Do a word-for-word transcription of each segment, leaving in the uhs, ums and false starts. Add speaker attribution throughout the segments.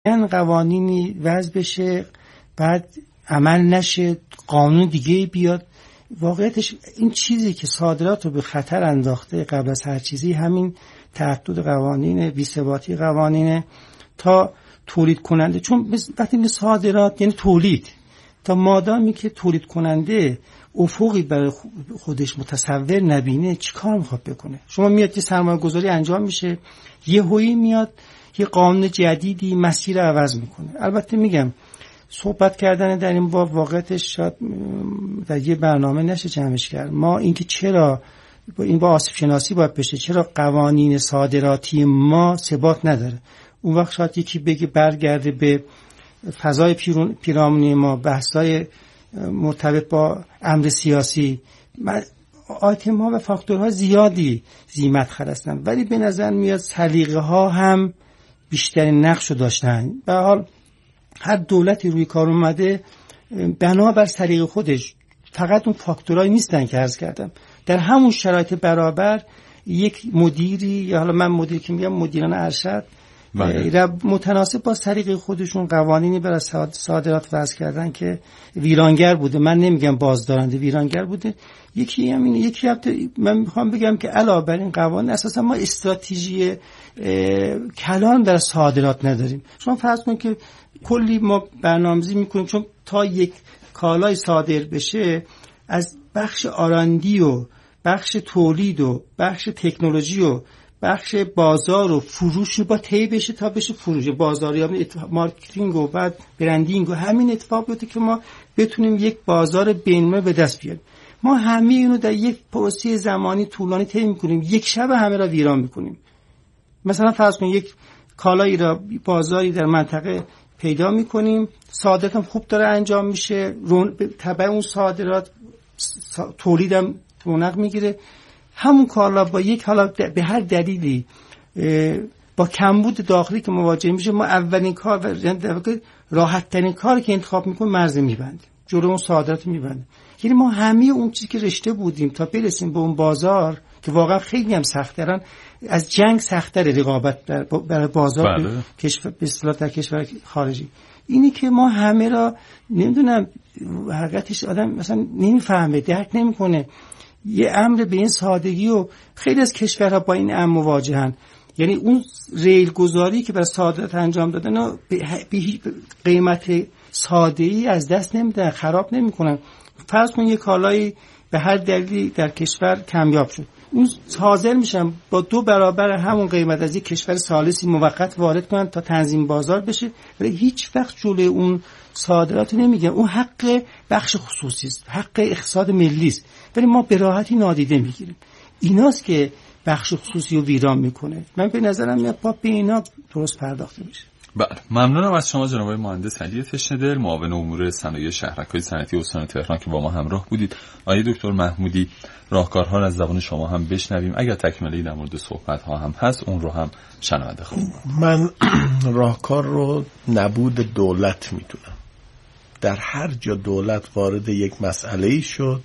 Speaker 1: این قوانینی وضع بشه بعد عمل نشه، قانون دیگه بیاد. واقعیتش این چیزی که صادرات رو به خطر انداخته قبل از هر چیزی همین تعدد قوانین، بی‌ثباتی قوانین تا تولید کننده. چون وقتی به صادرات یعنی تولید، تا مادامی که تولید کننده افقی برای خودش متصور نبینه چیکار میخواد بکنه؟ شما میاد که سرمایه گذاری انجام میشه، یه هویی میاد یه قانون جدیدی مسیر رو عوض میکنه. البته میگم صحبت کردن در این باب واقعیتش شاید در یه برنامه نشه جمعش کرد. ما اینکه چرا این با آسیب شناسی باید بشه، چرا قوانین صادراتی ما ثبات نداره، اون وقت شاید یکی بگه برگرده به فضای پیرامونی ما، بحث‌های مرتبط با امر سیاسی. آیتم ها و فاکتورها زیادی ذی‌مدخل هستن، ولی به نظر میاد سلیقه ها هم بیشترین نقش رو داشتن. به حال هر دولتی روی کار اومده بنابر سلیقه خودش، فقط اون فاکتورهایی نیستن که عرض کردم. در همون شرایط برابر یک مدیری، یا حالا من مدیر که میگم مدیران ارشد، متناسب با سلیقه خودشون قوانینی برای صادرات وضع کردن که ویرانگر بوده. من نمیگم بازدارنده، ویرانگر بوده. یکی همین، یکی من میخوام بگم که علاوه بر این قوانین اساسا ما استراتژی کلان در صادرات نداریم. شما فرض کنید که کلی ما برنامه‌ریزی میکنیم، چون تا یک کالای صادر بشه از بخش آراندی و بخش تولید و بخش تکنولوژی و بخش بازار و فروش با طی بشه تا بشه فروش بازاریابی، مارکتینگ و بعد برندینگ و همین اتفاق بیفته که ما بتونیم یک بازار بین‌المللی به دست بیاریم. ما همه اینو در یک پروسه زمانی طولانی طی می‌کنیم، یک شب همه را ویران می‌کنیم. مثلا فرض کن یک کالایی را بازاری در منطقه پیدا می‌کنیم، صادرات هم خوب داره انجام میشه، تبع اون صادرات تولیدم رونق میگیره. همون کالا با یک حالا به هر دلیلی با کمبود داخلی که مواجه میشه، ما اولین کار و راحت ترین کاری که انتخاب میکنیم مرز میبندیم، جلو اون صادرات میبندیم. یعنی ما همه اون چیزی که رشته بودیم تا برسیم به اون بازار که واقعا خیلی هم سخت‌ترن، از جنگ سخت‌تر رقابت برای بازار بله. به کشور به اصطلاح در کشور خارجی. اینی که ما همه را نمیدونم حقیقتش آدم مثلا نمیفهمه، درک نمیکنه یه امر به این سادگی، و خیلی از کشورها با این امر مواجهن. یعنی اون ریل گذاری که برای صادرات انجام دادن به قیمت ساده‌ای از دست نمیدن، خراب نمیکنن. فرض کن یه کالایی به هر دلیلی در کشور کمیاب شد، اون حاضر میشن با دو برابر همون قیمت از یک کشور ثالثی موقت وارد کنن تا تنظیم بازار بشه، ولی هیچ وقت جلوی اون صادرات نمیگن. اون حق بخش خصوصی است، حق اقتصاد ملی است، ولی ما به راحتی نادیده میگیریم. ایناست که بخش خصوصی رو ویران میکنه. من به نظرم میاد با به اینا درست پرداخته میشه.
Speaker 2: بله، ممنونم از شما جناب مهندس علی تشنه‌دل، معاون امور صنایع شهرک‌های صنعتی استان تهران که با ما همراه بودید. آقای دکتر محمودی، راهکارها را از زبان شما هم بشنویم. اگر تکمله‌ای در مورد صحبت‌ها هم هست اون رو هم شنونده خواهیم.
Speaker 3: من راهکار رو نبود دولت میدونم. در هر جا دولت وارد یک مسئله‌ای شد،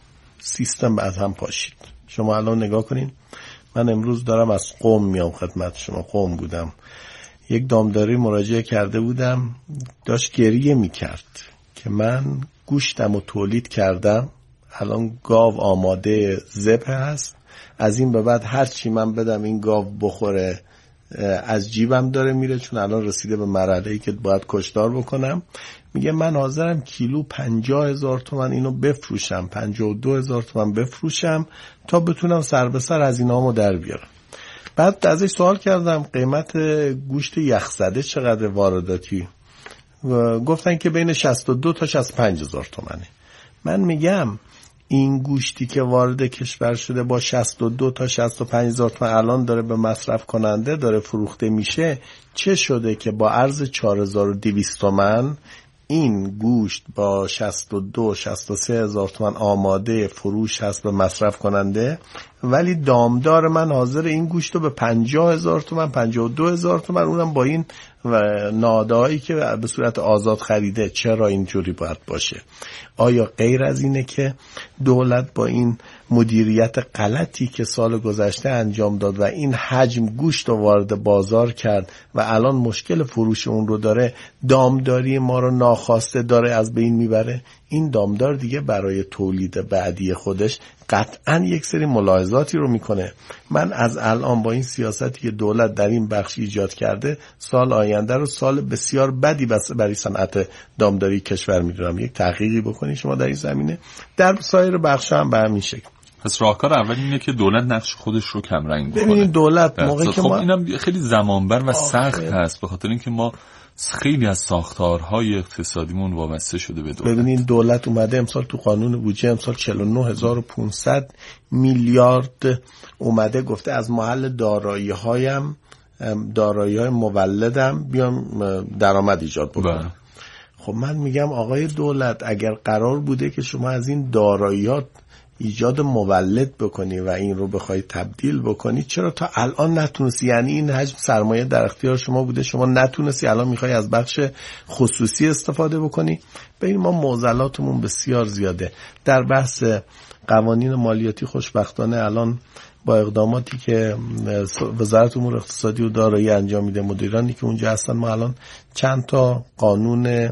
Speaker 3: سیستم از هم پاشید. شما الان نگاه کنین، من امروز دارم از قم میام خدمت شما. قم بودم، یک دامداری مراجعه کرده بودم، داشت گریه میکرد که من گوشتم و تولید کردم، الان گاو آماده ذبح هست، از این به بعد هر چی من بدم این گاو بخوره از جیبم داره میره، چون الان رسیده به مرحله‌ای که باید کشتار بکنم. میگه من حاضرم کیلو پنجاه هزار تومن اینو بفروشم، پنجاه و دو هزار تومن بفروشم تا بتونم سر به سر از اینامو در بیارم. بعد ازش سوال کردم قیمت گوشت یخزده چقدر وارداتی؟ و گفتن که بین شصت و دو تا شصت و پنج هزار تومنه. من میگم این گوشتی که وارد کشور شده با شصت و دو تا شصت و پنج هزار تومن الان داره به مصرف کننده داره فروخته میشه، چه شده که با عرض چهار هزار و دویست تومن این گوشت با شصت و دو شصت و سه هزار تومن آماده فروش هست به مصرف کننده، ولی دامدار من حاضر این گوشت رو به پنجاه هزار تومن، پنجاه و دو هزار تومن، اونم با این نادایی که به صورت آزاد خریده. چرا اینجوری باید باشه؟ آیا غیر از اینه که دولت با این مدیریت غلطی که سال گذشته انجام داد و این حجم گوشت رو وارد بازار کرد و الان مشکل فروش اون رو داره، دامداری ما رو ناخواسته داره از بین میبره. این دامدار دیگه برای تولید بعدی خودش قطعا یک سری ملاحظاتی رو میکنه. من از الان با این سیاستی که دولت در این بخش ایجاد کرده، سال آینده رو سال بسیار بدی برای صنعت دامداری کشور میدونم. یک تحقیقی بکنی شما در این زمینه، در سایر بخش هم به همین شکل.
Speaker 2: پس راهکار اول اینه که دولت نقش خودش رو کمرنگ بکنه.
Speaker 3: ببینید دولت موقعی که
Speaker 2: خب
Speaker 3: ما
Speaker 2: اینم خیلی زمانبر و سخت هست، به خاطر اینکه ما خیلی از ساختارهای اقتصادیمون وابسته شده به دولت.
Speaker 3: ببینید دولت اومده امسال تو قانون بودجه امسال چهل و نه هزار و پانصد میلیارد اومده گفته از محل دارایی هایم دارایی های مولدم بیام درآمد ایجاد بکنم. خب من میگم آقای دولت، اگر قرار بوده که شما از این داراییات ایجاد مولد بکنی و این رو بخوای تبدیل بکنی، چرا تا الان نتونستی؟ یعنی این حجم سرمایه در اختیار شما بوده، شما نتونستی، الان میخوای از بخش خصوصی استفاده بکنی. ببین ما معضلاتمون بسیار زیاده. در بحث قوانین مالیاتی خوشبختانه الان با اقداماتی که وزارت امور اقتصادی و دارایی انجام میده، مدیرانی که اونجا هستن، ما الان چند تا قانون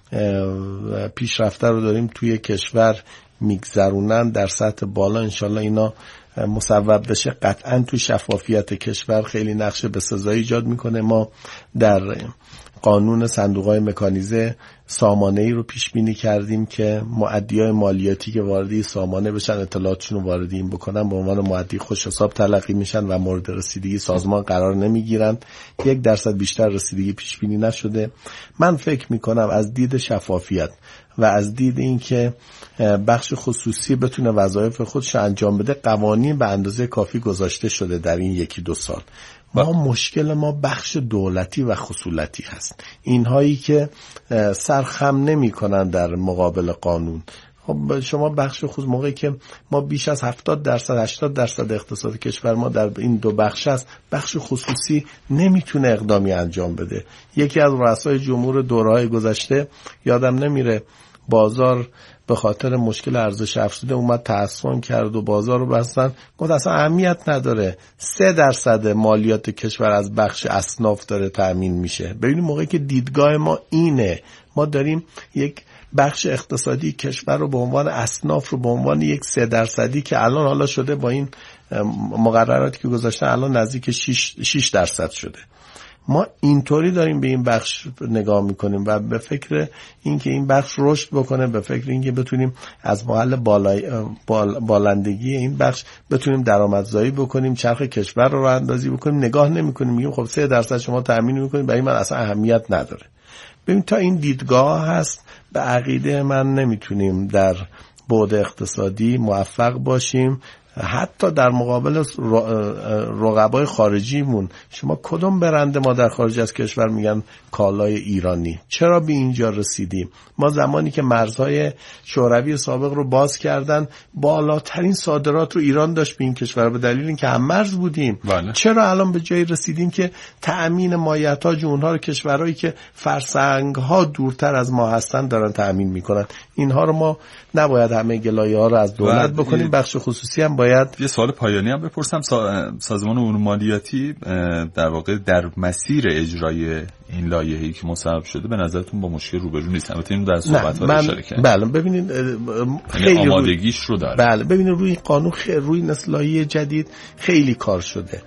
Speaker 3: پیشرفته رو داریم توی کشور میگذرونن در سطح بالا. انشالله اینا مصوب بشه، قطعا تو شفافیت کشور خیلی نقش بسزایی ایجاد میکنه. ما در قانون صندوق‌های مکانیزه سامانه‌ای رو پیش بینی کردیم که مؤدیای مالیاتی که واردی سامانه بشن، اطلاعاتشون رو وارد این بکنن، به عنوان مؤدی خوش حساب تلقی میشن و مورد رسیدگی سازمان قرار نمیگیرن. یک درصد بیشتر رسیدگی پیش بینی نشده. من فکر میکنم از دید شفافیت و از دید این که بخش خصوصی بتونه وظایف خودش انجام بده، قوانین به اندازه کافی گذاشته شده در این یکی دو سال. ما مشکل ما بخش دولتی و خصولتی هست، اینهایی که سرخم نمی کنن در مقابل قانون. خب شما بخش خصوصی، موقعی که ما بیش از هفتاد درصد هشتاد درصد اقتصاد کشور ما در این دو بخش است، بخش خصوصی نمیتونه اقدامی انجام بده. یکی از رؤسای جمهور دوره‌های گذشته یادم نمیره، بازار به خاطر مشکل ارزش افزوده اومد تأسفان کرد و بازار رو بستن، گفت اصلا اهمیت نداره، سه درصد مالیات کشور از بخش اصناف داره تأمین میشه. ببینید موقعی که دیدگاه ما اینه، ما داریم یک بخش اقتصادی کشور رو به عنوان اصناف رو به عنوان یک سه درصدی که الان حالا شده با این مقرراتی که گذاشتن الان نزدیک شش درصد شده، ما اینطوری داریم به این بخش نگاه میکنیم و به فکر اینکه این بخش رشد بکنه، به فکر اینکه بتونیم از محل بالای بال بالندگی این بخش بتونیم درآمدزایی بکنیم، چرخ کشور رو راه اندازی بکنیم. نگاه نمیکنیم، میگیم خب سه درصد شما تامین میکنید، برای من اصلا اهمیت نداره. ببین تا این دیدگاه هست، به عقیده من نمیتونیم در بعد اقتصادی موفق باشیم. حتی در مقابل رقبای خارجیمون، شما کدوم برنده ما در خارج از کشور میگن کالای ایرانی؟ چرا به اینجا رسیدیم؟ ما زمانی که مرزهای شوروی سابق رو باز کردن، بالاترین صادرات رو ایران داشت به این کشور، به دلیل اینکه هم مرز بودیم. بله. چرا الان به جایی رسیدیم که تأمین مایحتاج اونها رو کشورهایی که فرسنگ‌ها دورتر از ما هستن دارن تأمین میکنن؟ اینها رو ما نباید همه گلایه ها رو از دولت بکنیم، بخش خصوصی هم باید.
Speaker 2: یه سوال پایانی هم بپرسم، سازمان امور مالیاتی در واقع در مسیر اجرای این لایحه‌ای که مصوب شده به نظرتون با مشکل روبرو نیست؟ البته اینو در صحبت‌ها اشاره کردید.
Speaker 3: بله ببینید خیلی
Speaker 2: آمادگیش رو داره.
Speaker 3: بله ببینید روی قانون خ... روی نسل‌های جدید خیلی کار شده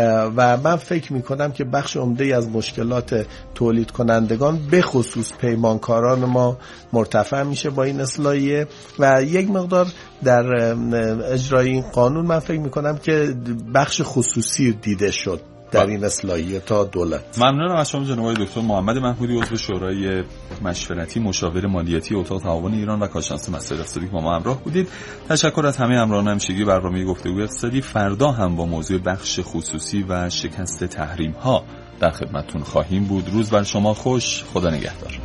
Speaker 3: و من فکر میکنم که بخش عمده‌ای از مشکلات تولید کنندگان به خصوص پیمانکاران ما مرتفع میشه با این اصلاحیه و یک مقدار در اجرای این قانون من فکر میکنم که بخش خصوصی دیده شد در این اصلاحیه تا دولت.
Speaker 2: ممنونم از شما جناب آقای دکتر محمد محمودی، عضو شورای مشورتی مشاور مالیاتی اتاق تعاون ایران و کارشناس مسائل اقتصادی که با ما همراه بودید. تشکر از همه همراهان همیشگی برنامه گفتگوی اقتصادی. فردا هم با موضوع بخش خصوصی و شکست تحریم ها در خدمتتون خواهیم بود. روز بر شما خوش، خدا نگهدار.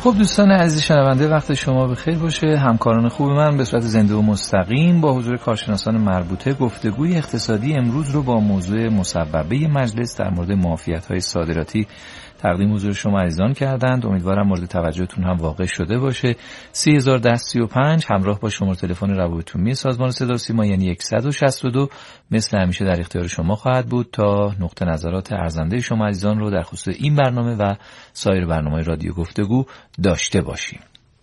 Speaker 4: خب دوستان عزیز شنونده، وقت شما بخیر باشه. همکاران خوب من به صورت زنده و مستقیم با حضور کارشناسان مربوطه گفتگوی اقتصادی امروز رو با موضوع مسببه مجلس در مورد معافیت‌های صادراتی تقدیم حضور شما عزیزان کردند. امیدوارم مورد توجهتون هم واقع شده باشه. سه هزار و ده سی و پنج همراه با شماره تلفن روابط عمومی سازمان صدا و سیما یعنی صد و شصت و دو مثل همیشه در اختیار شما خواهد بود تا نقطه نظرات ارزنده شما عزیزان رو در خصوص این برنامه و سایر برنامه‌های رادیو گفتگو داشته باشیم.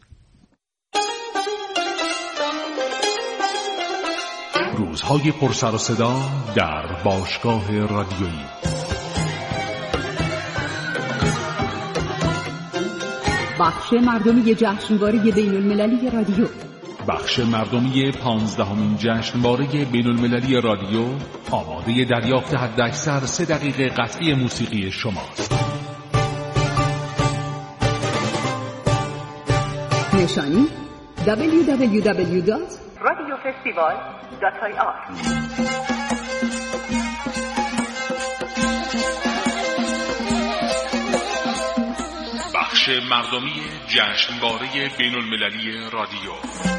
Speaker 5: روزهای پر سر و صدا در باشگاه رادیویی.
Speaker 6: بخش مردمی جشنواره بین المللی رادیو.
Speaker 5: بخش مردمی پانزدهمین جشنواره بین المللی رادیو آماده دریافت حداکثر سه دقیقه قطعی موسیقی شماست.
Speaker 6: نشانی دبلیو دبلیو دبلیو دات رادیو فستیوال دات آی آر.
Speaker 5: بخش مردمی جشنواره بین المللی رادیو.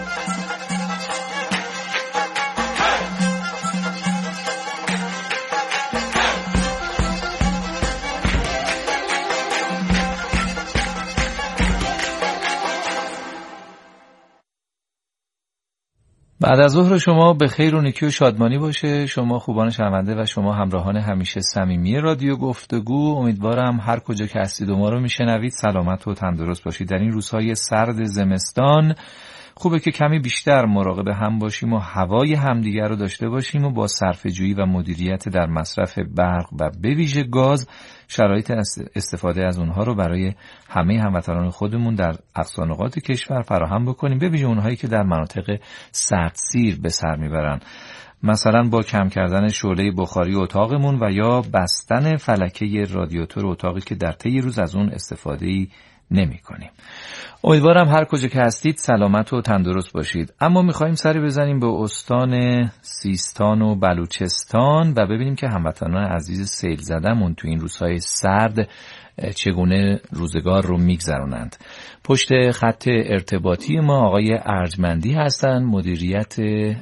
Speaker 4: بعد از ظهر شما به خیر و نیکی و شادمانی باشه. شما خوبان شنونده و شما همراهان همیشه صمیمی رادیو گفتگو، امیدوارم هر کجا که هستید و ما رو میشنوید سلامت و تندرست باشید. در این روزهای سرد زمستان خوبه که کمی بیشتر مراقب هم باشیم و هوای همدیگر رو داشته باشیم و با صرفه‌جویی و مدیریت در مصرف برق و به ویژه گاز شرایط استفاده از اونها رو برای همه هموطنان خودمون در اقصا نقاط کشور فراهم بکنیم، به ویژه اونهایی که در مناطق سردسیر به سر میبرن، مثلا با کم کردن شعله بخاری اتاقمون و یا بستن فلکه رادیاتور اتاقی که در طی روز از اون استفاده‌ای نمی کنیم. امیدوارم هر کجا که هستید سلامت و تندرست باشید. اما میخواییم سری بزنیم به استان سیستان و بلوچستان و ببینیم که هموطنان عزیز سیل زدمون تو این روزهای سرد چگونه روزگار رو میگذرونند. پشت خط ارتباطی ما آقای ارجمندی هستند، مدیریت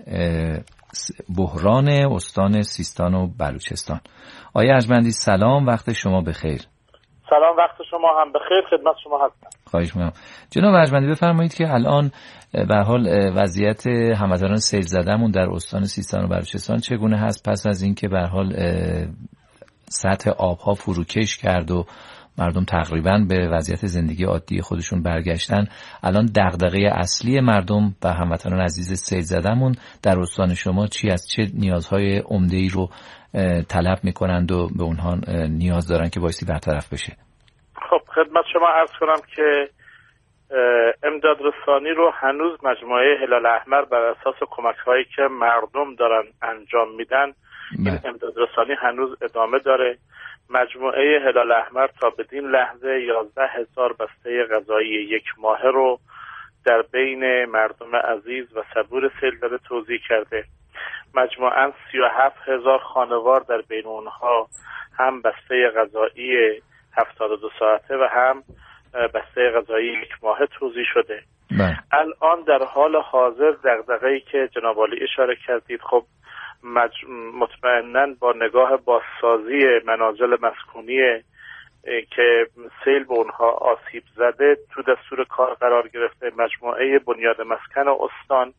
Speaker 4: بحران استان سیستان و بلوچستان. آقای ارجمندی سلام، وقت شما بخیر.
Speaker 7: سلام، وقت شما هم بخیر، خدمت شما هستم.
Speaker 4: خواهش می‌کنم. جناب ارجمندی بفرمایید که الان به حال وضعیت هموطنان سیل زده‌مون در استان سیستان و بلوچستان چگونه هست پس از اینکه به حال سطح آب‌ها فروکش کرد و مردم تقریباً به وضعیت زندگی عادی خودشون برگشتن. الان دغدغه اصلی مردم و هموطنان عزیز سیل زده‌مون در استان شما چی است؟ چه نیازهای عمده‌ای رو طلب میکنند و به اونها نیاز دارن که بایستی برطرف بشه؟
Speaker 7: خب خدمت شما عرض کنم که امداد رسانی رو هنوز مجموعه هلال احمر بر اساس کمک هایی که مردم دارن انجام میدن این امداد رسانی هنوز ادامه داره. مجموعه هلال احمر تا بدین لحظه یازده هزار بسته غذایی یک ماهه رو در بین مردم عزیز و صبور سیل زده توزیع کرده. مجموعاً سی و هفت هزار خانوار در بین اونها هم بسته غذایی هفتاد و دو ساعته و هم بسته غذایی یک ماهه توزیع شده. بله. الان در حال حاضر دغدغه‌ای که جناب عالی اشاره کردید، خب مج... مطمئناً با نگاه بازسازی منازل مسکونی که سیل به اونها آسیب زده تو دستور کار قرار گرفته. مجموعه بنیاد مسکن استان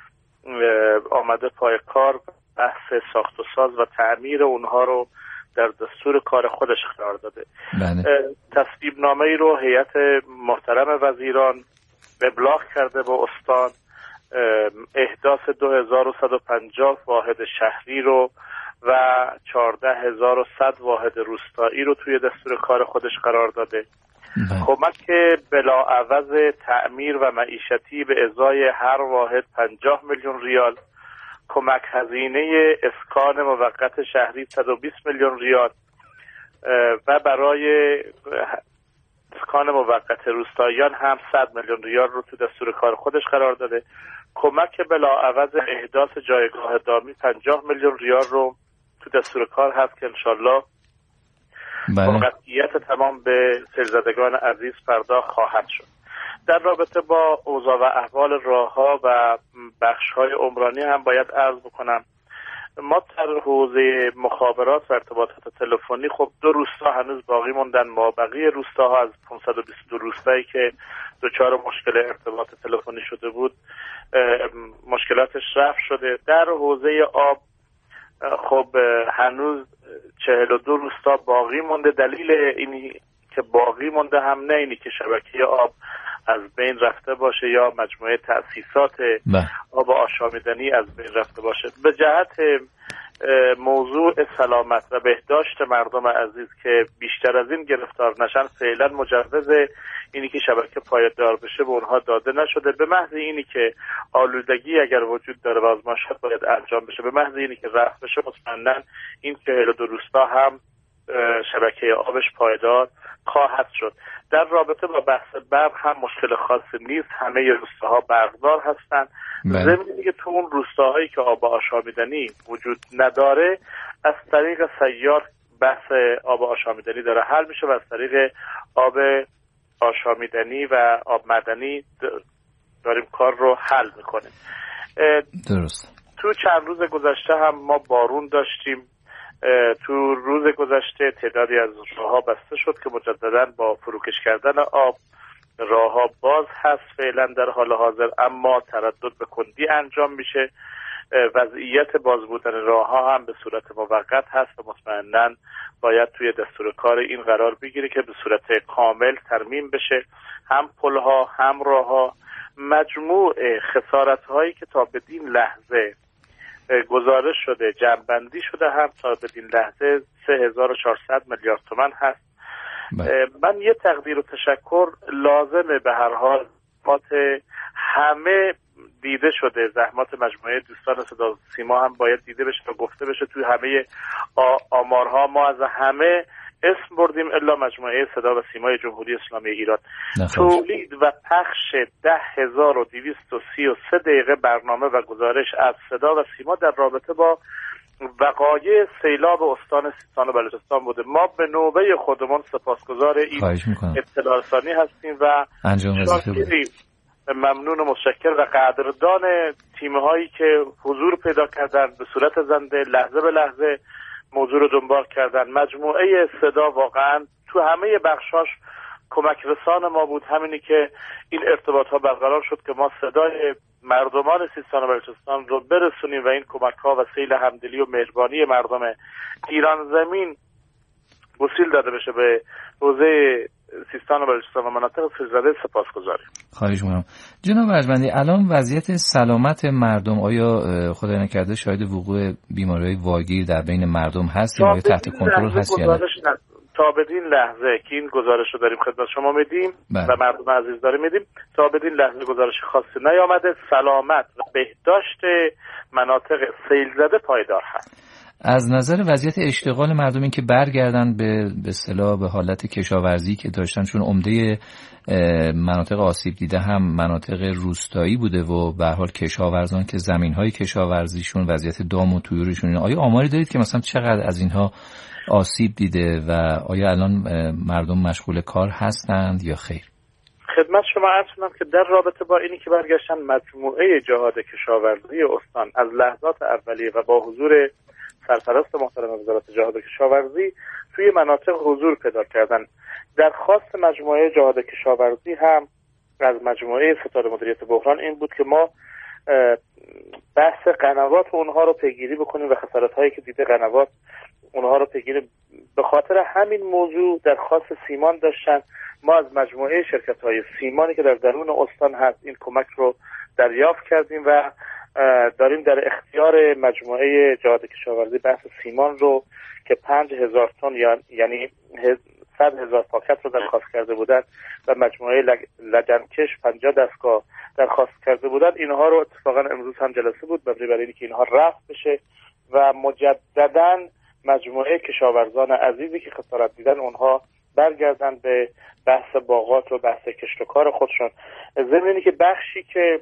Speaker 7: آمده پای کار، بحث ساخت و ساز و تعمیر اونها رو در دستور کار خودش قرار داده. تصویب نامه ای رو هیئت محترم وزیران ابلاغ کرده به استان، احداث دو هزار و صد و پنجاه واحد شهری رو و چهارده هزار و صد واحد روستایی رو توی دستور کار خودش قرار داده. کمک بلاعوض تعمیر و معیشتی به ازای هر واحد پنجاه میلیون ریال، کمک هزینه اسکان موقت شهری صد و بیست میلیون ریال و برای اسکان موقت روستاییان هم صد میلیون ریال رو تو دستور کار خودش قرار داده. کمک بلاعوض احداث جایگاه دامی پنجاه میلیون ریال رو تو دستور کار هست که انشالله با قطعیت تمام به سیلزدگان عزیز پرداخت خواهد شد. در رابطه با اوضاع و احوال راه‌ها و بخش‌های عمرانی هم باید عرض بکنم ما در حوزه مخابرات و ارتباطات تلفنی خب دو روستا هنوز باقی موندن. ما بقیه روستاها از پانصد و بیست و دو روستایی که دچار مشکل ارتباط تلفنی شده بود مشکلاتش رفع شده. در حوزه آب خب هنوز چهل و دو روستا باقی مونده. دلیل اینی که باقی مونده هم نه اینی که شبکه آب از بین رفته باشه یا مجموعه تأسیسات آب آشامیدنی از بین رفته باشه. به جهت موضوع سلامت و بهداشت مردم عزیز که بیشتر از این گرفتار نشن فعلا مجوز اینی که شبکه پایدار بشه به اونها داده نشده. به محض اینی که آلودگی اگر وجود داره و آزمایشات باید انجام بشه، به محض اینی که رفع بشه مطمئناً این چهل و دو روستا هم شبکه آبش پایدار خواهد شد. در رابطه با بحث برق هم مشکل خاصی نیست، همه روستاها برقدار هستند. ضمن که تو اون روستاهایی که آب آشامیدنی وجود نداره از طریق سیار بحث آب آشامیدنی داره حل میشه و از طریق آب آشامیدنی و آب معدنی داریم کار رو حل میکنیم.
Speaker 4: درست.
Speaker 7: تو چند روز گذشته هم ما بارون داشتیم. تو روز گذشته تعدادی از راه‌ها بسته شد که مجددا با فروکش کردن آب راه‌ها باز هست فعلا در حال حاضر، اما تردد به کندی انجام میشه. وضعیت باز بودن راه‌ها هم به صورت موقت هست و مطمئناً باید توی دستور کار این قرار بگیره که به صورت کامل ترمیم بشه، هم پل‌ها هم راه‌ها. مجموع خسارت‌هایی که تا بدین لحظه گزارش شده جمع‌بندی شده هم تا بدین لحظه سه هزار و چهارصد میلیارد تومان هست. بله. من یه تقدیر و تشکر لازمه به هر حال زحمات همه دیده شده، زحمات مجموعه دوستان صدا و سیما هم باید دیده بشه و گفته بشه. توی همه آمارها ما از همه اسم بردیم الا مجموعه صدا و سیمای جمهوری اسلامی ایران. تولید و پخش ده هزار و دویست و سی و سه دقیقه برنامه و گزارش از صدا و سیما در رابطه با وقایع سیلاب استان سیستان و بلوچستان بوده. ما به نوبه خودمون سپاسگزار این اطلاع رسانی هستیم و شاکریم، ممنون و متشکر و قدردان تیم‌هایی که حضور پیدا کردن به صورت زنده لحظه به لحظه موضوع رو دنبال کردن. مجموعه صدا واقعا تو همه بخشاش کمک رسان ما بود، همینی که این ارتباط ها برقرار شد که ما صدای مردمان سیستان و بلوچستان رو برسونیم و این کمک ها و سیل همدلی و مهربانی مردم ایران زمین وسیل داده بشه به حوزه سیستان و بلوچستان و مناطق سیل‌زده. سپاسگزاریم.
Speaker 4: خواهش می‌کنم. جناب ارجمندی، الان وضعیت سلامت مردم آیا خدای نکرده شاهد وقوع بیماری‌های واگیر در بین مردم هست یا تحت کنترل هست یا نه؟
Speaker 7: تا بدین لحظه که این گزارش رو داریم خدمت شما میدیم و مردم عزیز داریم میدیم، تا بدین لحظه گزارش خاصی نیامده. سلامت و بهداشت مناطق سیل زده پایدار هست.
Speaker 4: از نظر وضعیت اشتغال مردم این که برگردن به به اصطلاح به حالت کشاورزی که داشتن، چون عمده مناطق آسیب دیده هم مناطق روستایی بوده و به هر حال کشاورزان که زمین‌های کشاورزیشون وضعیت دام و طیورشون، آیا آماری دارید که مثلا چقدر از اینها آسیب دیده و آیا الان مردم مشغول کار هستند یا خیر؟
Speaker 7: خدمت شما عرض کنم که در رابطه با اینی که برگشتن مجموعه جهاد کشاورزی استان از لحظات اولیه و با حضور سرپرست محترم وزارت جهاد کشاورزی توی مناطق حضور پیدا کردن. درخواست مجموعه جهاد کشاورزی هم از مجموعه ستاد مدیریت بحران این بود که ما بحث قنوات اونها رو پیگیری بکنیم و خسارت هایی که دیده قنوات اونها رو پیگیری. به خاطر همین موضوع درخواست سیمان داشتن. ما از مجموعه شرکت های سیمانی که در درون استان هست این کمک رو دریافت کردیم و داریم در اختیار مجموعه جهاد کشاورزی بحث سیمان رو که پنج هزار تن یعنی صد هزار پاکت رو درخواست کرده بودن و مجموعه لجنکش پنجاه دستگاه درخواست کرده بودن، اینها رو اتفاقا امروز هم جلسه بود مبنی بر اینکه اینها رفع بشه و مجددا مجموعه کشاورزان عزیزی که خسارت دیدن اونها برگردن به بحث باغات و بحث کشت و کار خودشون. ضمن که بخشی که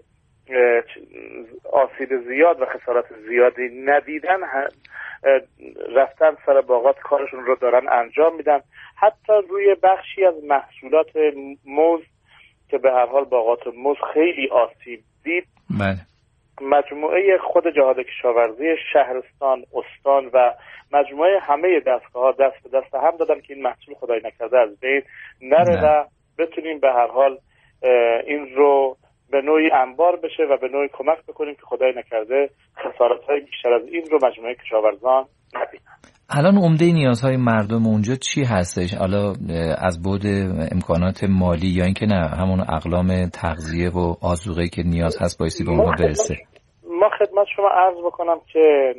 Speaker 7: آسیب زیاد و خسارت زیادی ندیدن رفتن سر باغات کارشون رو دارن انجام میدن. حتی روی بخشی از محصولات موز که به هر حال باغات موز خیلی آسیب دید،
Speaker 4: بله.
Speaker 7: مجموعه خود جهاد کشاورزی شهرستان، استان و مجموعه همه دستگاه‌ها دست به دست هم دادن که این محصول خدای نکرده از بین نره و بتونیم به هر حال این رو به نوعی انبار بشه و به نوعی کمک بکنیم که خدای نکرده خسارت‌های بیشتر از این رو مجموعه کشاورزان نبینن.
Speaker 4: الان عمده نیازهای مردم اونجا چی هستش؟ حالا از بعد امکانات مالی یا اینکه نه همون اقلام تغذیه و آذوقه‌ای که نیاز هست بایستی به اونها برسه؟
Speaker 7: ما خدمت شما عرض بکنم که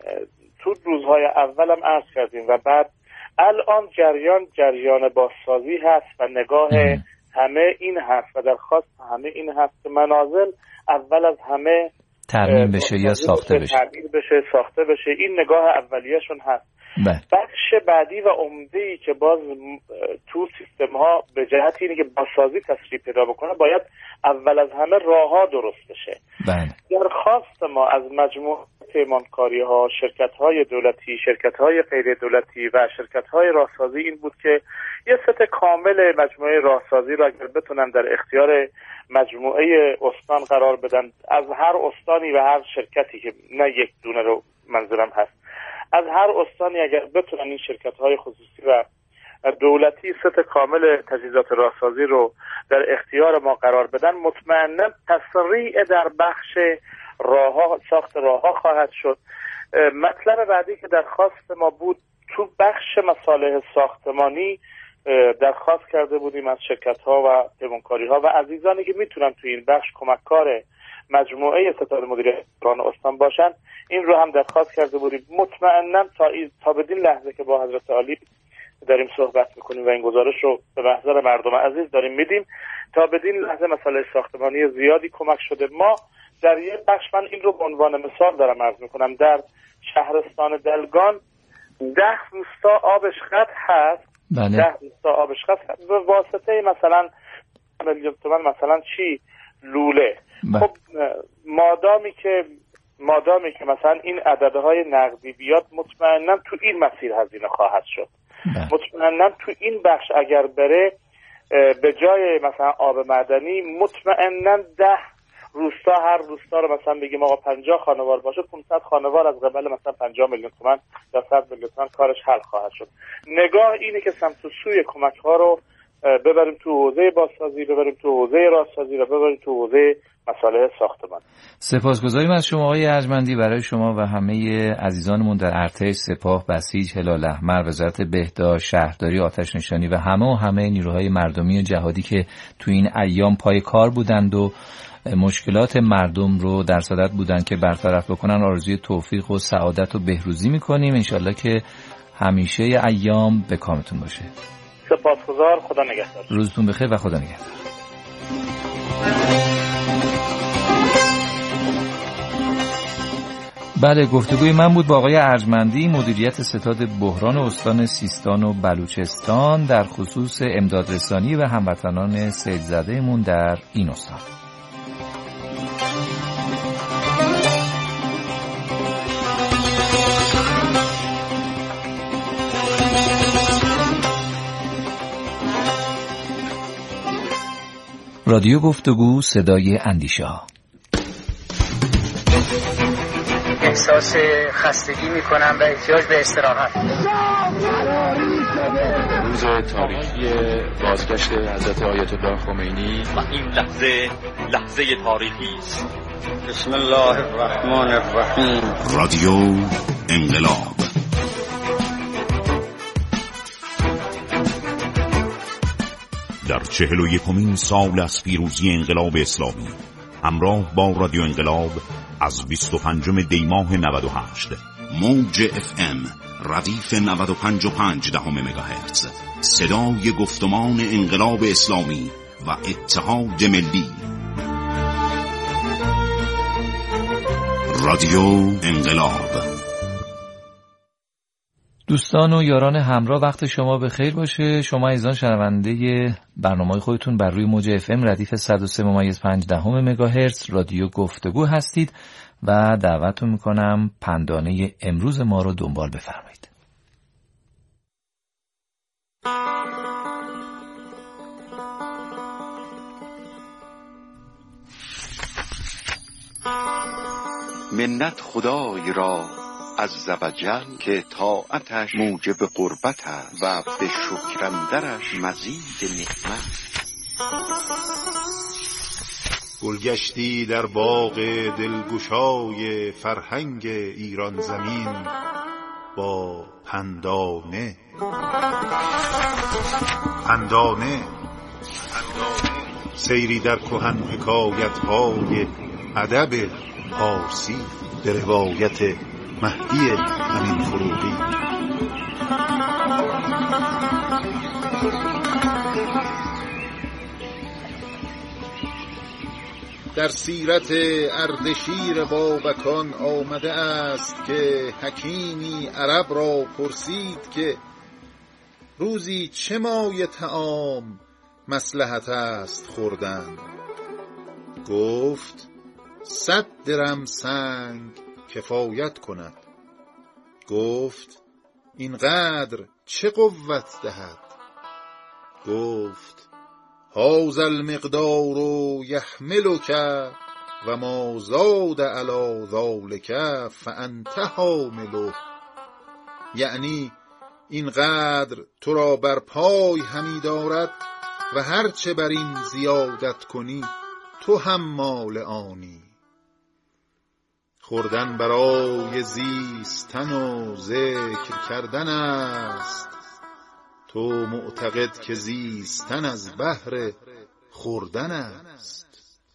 Speaker 7: تو روزهای اولم عرض کردیم و بعد الان جریان جریان بازسازی هست و نگاه ام. همه این هست و درخواست همه این هست که منازل اول از همه
Speaker 4: ترمیم بشه یا ساخته بشه
Speaker 7: ترمیم بشه ساخته بشه. این نگاه اولیه‌شون هست.
Speaker 4: بله.
Speaker 7: بخش بعدی و عمده‌ای که باز تو سیستم ها به جهت اینه که بازسازی تسریع پیدا بکنه، باید اول از همه راه‌ها درست بشه.
Speaker 4: بله.
Speaker 7: درخواست ما از مجموعه پیمانکاری‌ها، شرکت‌های دولتی، شرکت‌های غیر دولتی و شرکت‌های راهسازی این بود که یه ست کامل مجموعه راهسازی را اگر بتونن در اختیار مجموعه استان قرار بدن، از هر استانی و هر شرکتی که نه یک دونه رو منظورم هست، از هر استانی اگر بتونن این شرکت‌های خصوصی و دولتی ست کامل تجهیزات راهسازی رو در اختیار ما قرار بدن، مطمئنا تسریع در بخش راه‌ها، ساخت راه‌ها خواهد شد. مطلب بعدی که درخواست ما بود، تو بخش مصالح ساختمانی درخواست کرده بودیم از شرکت‌ها و پیمانکاری‌ها و عزیزانی که میتونن تو این بخش کمککار مجموعه ستاد مدیریت استان باشن، این رو هم درخواست کرده بودیم. مطمئنا تا, تا بدین لحظه که با حضرت عالی داریم صحبت میکنیم و این گزارش رو به محضر مردم عزیز داریم میدیم، تا بدین لحظه مسئله ساختمانی زیادی کمک شده. ما در یک بخش، من این رو به عنوان مثال دارم عرض میکنم، در شهرستان دلگان ده روستا آبش قطع هست.
Speaker 4: بله.
Speaker 7: ده روستا آبش قطع هست به واسطه مثلا میلیون تومان مثلا چی لوله.
Speaker 4: بله.
Speaker 7: خب مادامی که مادامی که مثلا این عددهای نقدی بیاد، مطمئنا تو این مسیر هزینه خواهد شد. بله. مطمئنا تو این بخش اگر بره به جای مثلا آب معدنی، مطمئنا ده روستا، هر روستا رو مثلا بگیم آقا پنجاه خانوار باشه، پانصد خانوار از قبل مثلا پنجاه میلیون تومان یا صد میلیون تومان کارش حل خواهد شد. نگاه اینه که سمت و سوی کمک ها رو ببریم تو حوزه بازسازی، ببریم تو حوزه راهسازی و ببریم تو حوزه مصالح ساختمان.
Speaker 4: سپاسگزاریم از شما آقای ارجمندی. برای شما و همه عزیزانمون در ارتش، سپاه، بسیج، هلال احمر، وزارت بهداشت، شهرداری، آتش نشانی و همه و همه نیروهای مردمی و جهادی که تو این ایام پای کار بودند و مشکلات مردم رو در صدد بودند که برطرف بکنن، آرزوی توفیق و سعادت و بهروزی میکنیم. انشالله که همیشه ایام به کامتون باشه.
Speaker 7: سپاسگزار. خدا نگهدار.
Speaker 4: روزتون بخیر و خدا نگهدار. بله، گفتگوی من بود با آقای ارجمندی، مدیریت ستاد بحران استان سیستان و بلوچستان در خصوص امدادرسانی و هموطنان سیل زده‌مون در این استان. رادیو گفتگو، صدای اندیشه ها.
Speaker 8: احساس خستگی میکنم و احتیاج به استراحت.
Speaker 9: روز تاریخی بازگشت حضرت آیت الله خمینی
Speaker 10: و این لحظه لحظه تاریخی است.
Speaker 11: بسم الله الرحمن الرحیم.
Speaker 12: رادیو انقلاب. در چهل و یکمین سال از پیروزی انقلاب اسلامی، همراه با رادیو انقلاب از بیست و پنجم دی ماه نود و هشت، موج اف ام ردیف نود و پنج و پنج دهم مگاهرتز، صدای گفتمان انقلاب اسلامی و اتحاد ملی. رادیو انقلاب.
Speaker 4: دوستان و یاران همراه، وقت شما به خیر باشه. شما ایزان شنونده برنامه خودتون بر روی موج اف ام ردیف صد و سه ممیز پنج دهم مگاهرتز رادیو گفتگو هستید و دعوتتون میکنم پندانه امروز ما رو دنبال بفرمایید.
Speaker 13: منت خدای را عز و جل که طاعتش موجب قربت است و به شکرندرش مزید نعمت.
Speaker 14: گلگشتی در باغ دلگشای فرهنگ ایران زمین با پندانه پندانه سیری در کهن حکایت‌های ادب پارسی به روایت مهدی امین فروغی. در سیرت اردشیر بابکان آمده است که حکیمی عرب را پرسید که روزی چه مایه طعام مصلحت است خوردن؟ گفت صد درم سنگ کفایت کند. گفت اینقدر چه قوت دهد؟ گفت هذا المقدار یحملک و ما زاد علی ذلک فانت حامله. یعنی اینقدر تو را بر پای همی دارد و هرچه بر این زیادت کنی تو هم مال آنی. خوردن برای زیستن و ذکر کردن است، تو معتقد که زیستن از بهر خوردن است.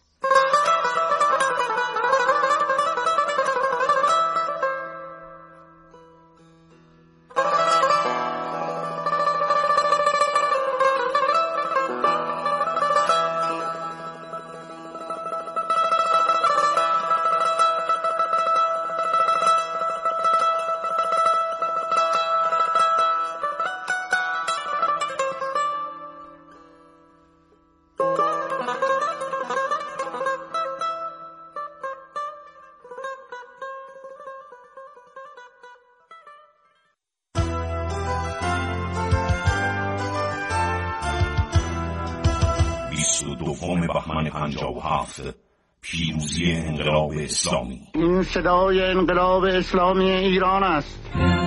Speaker 12: دوم بهمن پنجاه و هفت پیروزی انقلاب اسلامی.
Speaker 11: این صدای انقلاب اسلامی ایران است.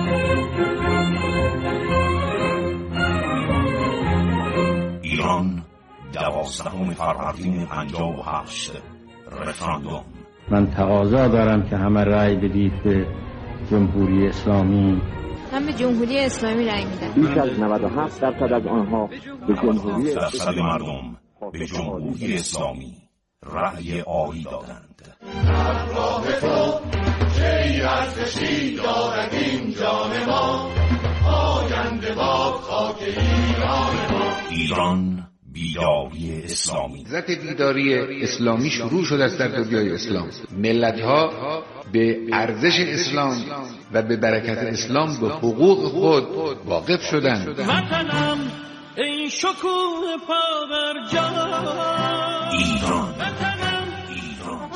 Speaker 12: ایران دوازدهم فروردین پنجاه و هشت رفراندوم.
Speaker 15: من تقاضا دارم که همه رأی بدید به جمهوری اسلامی.
Speaker 16: من به جمهوری اسلامی رأی میدم.
Speaker 15: بیش از نود و هفت درصد از آنها به جمهوری
Speaker 12: اسلامی مردم به جمهوری اسلامی رأی آری دادند.
Speaker 17: در راه تو چه ارزشی دارد این جان ما، آینده باد خاک ایران ما.
Speaker 12: ایران بیداری اسلامی.
Speaker 18: حضرت بیداری اسلامی شروع شده است در دنیای اسلام. ملت‌ها به ارزش اسلام و به برکت اسلام به حقوق خود واقف شدند.
Speaker 17: وطنم ای شکوه پا بر جا،
Speaker 12: ایران
Speaker 17: ایران.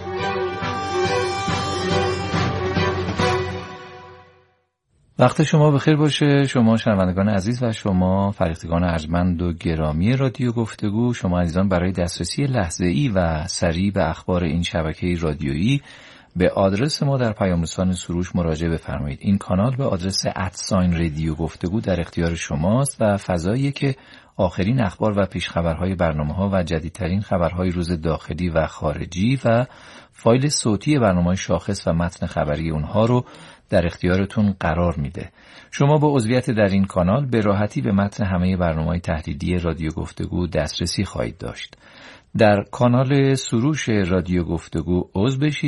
Speaker 4: وقت شما بخیر باشه شما شنوندگان عزیز و شما فرهیختگان ارجمند و گرامی رادیو گفتگو. شما عزیزان برای دسترسی لحظه‌ای و سریع به اخبار این شبکه رادیویی به آدرس ما در پیام رسان سروش مراجعه بفرمایید. این کانال به آدرس ادساین رادیو گفتگو در اختیار شماست و فضایی که آخرین اخبار و پیشخبرهای برنامه‌ها و جدیدترین خبرهای روز داخلی و خارجی و فایل صوتی برنامه‌های شاخص و متن خبری اونها رو در اختیارتون قرار میده. شما با عضویت در این کانال به راحتی به متن همه برنامه‌های تحلیلی رادیو گفتگو دسترسی خواهید داشت. در کانال سروش رادیو گفتگو عضو بشید